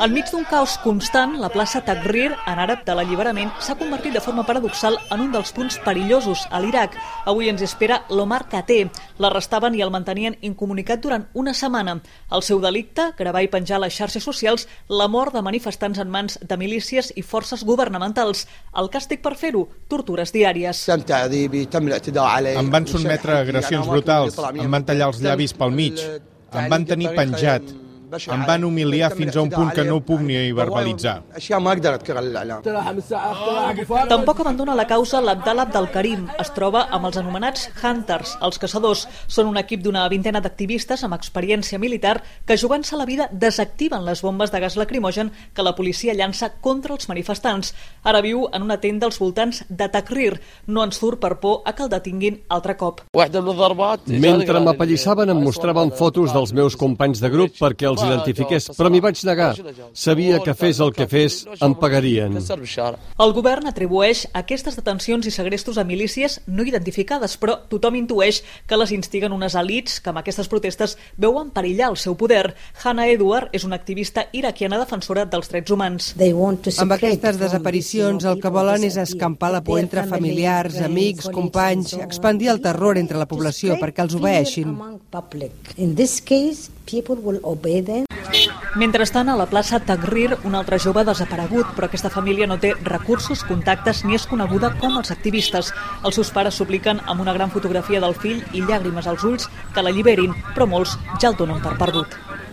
Enmig d'un caos constant, la plaça Tahrir, en àrab de l'alliberament, s'ha convertit de forma paradoxal en un dels punts perillosos a l'Iraq. Avui ens espera l'Omar Khatté. L'arrestaven i el mantenien incomunicat durant una setmana. El seu delicte, gravar i penjar a les xarxes socials la mort de manifestants en mans de milícies i forces governamentals. El càstig per fer-ho, tortures diàries. Em van sotmetre a agressions brutals, em van tallar els llavis pel mig, em van tenir penjat, em van humiliar fins a un punt que no ho puc ni verbalitzar. Tampoc abandona la causa l'Abdallah Abdelkarim. Es troba amb els anomenats Hunters, els caçadors. Són un equip d'una vintena d'activistes amb experiència militar que, jugant-se la vida, desactiven les bombes de gas lacrimogen que la policia llança contra els manifestants. Ara viu en una tenda als voltants de Tahrir. No en surt per por a que el detinguin altre cop. Mentre m'apallissaven em mostraven fotos dels meus companys de grup perquè els identifiqués, però m'hi vaig negar. Sabia que fes el que fes, em pagarien. El govern atribueix aquestes detencions i segrestos a milícies no identificades, però tothom intueix que les instiguen unes elits que amb aquestes protestes veuen perillar el seu poder. Hannah Edward és una activista iraquiana defensora dels drets humans. Amb aquestes desaparicions el que volen és escampar la por entre familiars, amics, companys, expandir el terror entre la població perquè els obeeixin. Mentrestant, a la plaça Tahrir, un altre jove desaparegut, però aquesta família no té recursos, contactes, ni és coneguda com els activistes. Els seus pares supliquen amb una gran fotografia del fill i llàgrimes als ulls que l'alliberin, però molts ja el donen per perdut.